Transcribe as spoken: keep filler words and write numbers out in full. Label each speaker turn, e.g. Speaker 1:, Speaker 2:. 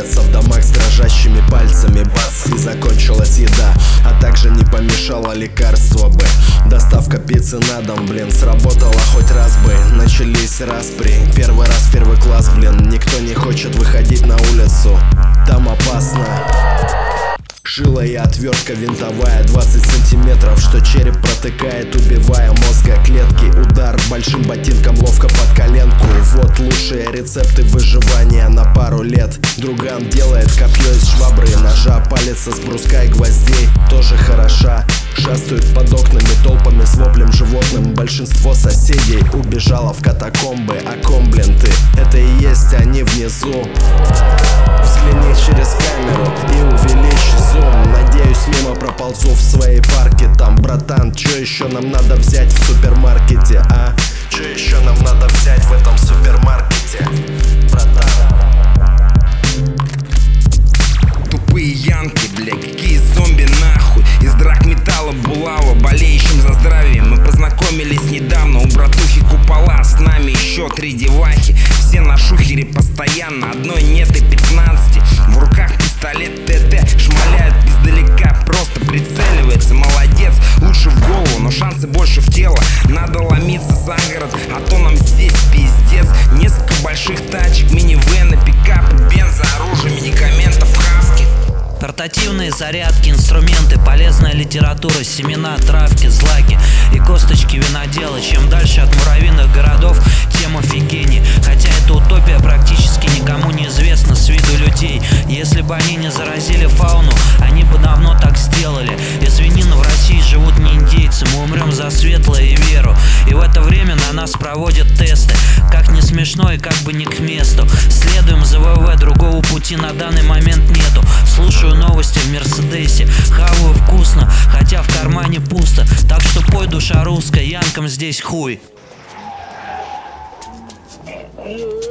Speaker 1: Прятаться в домах с дрожащими пальцами. Бац, и закончилась еда. А также не помешало лекарство бы. Доставка пиццы на дом, блин, сработала хоть раз бы. Начались распри, первый раз первый класс, блин. Никто не хочет выходить на улицу, там опасно. Шила и отвертка винтовая, двадцать сантиметров, что череп протыкает, убивая мозгоклетки. Удар большим ботинком ловко под коленку. Вот лучшие рецепты выживания на пару лет. Друган делает копье из швабры, ножа, палец с бруска и гвоздей тоже хороша. Шастают под окнами толпами с воплем животным. Большинство соседей убежало в катакомбы. А ком, блин, ты? Это и есть они внизу. Взгляни через камеру и увеличь зум. Надеюсь, мимо проползу в своей парке. Там, братан, чё еще нам надо взять в супермаркете, а? Чё еще нам надо взять в этом супермаркете, братан?
Speaker 2: Тупые янки, бля, какие зомби нахуй. Из драгметалла булава, болеющим за здравие. Мы познакомились недавно, у братухи купола. С нами еще три девахи, все на шухере постоянно. Одной нет и пятнадцати. В руках пистолет ТТ, шмаляют издалека, просто прицеливается. Молодец, лучше в голову, но шансы больше в тело. Надо ломиться за город, а то нам здесь пиздец. Несколько больших тачек, минивены, пикапы, бензо, оружие, медикаментов, хавки.
Speaker 3: Портативные зарядки, инструменты, полезная литература, семена, травки, злаки и косточки винодела. Чем дальше от муравьиных городов, тем офигенней. Хотя эта утопия практически никому не известна с виду людей. Если бы они не заразили фауну, они бы давно так сделали. Извини, но в России живут не индейцы, мы умрем за светлое и веру. И в это время на нас проводят тесты. Как не смешно и как бы не к месту. Следуем за ВВ, другого пути на данный момент нету. Слушаю новости в Мерседесе, хаваю вкусно, хотя в кармане пусто. Так что пой, душа русская, янкам здесь хуй.
Speaker 4: Yeah.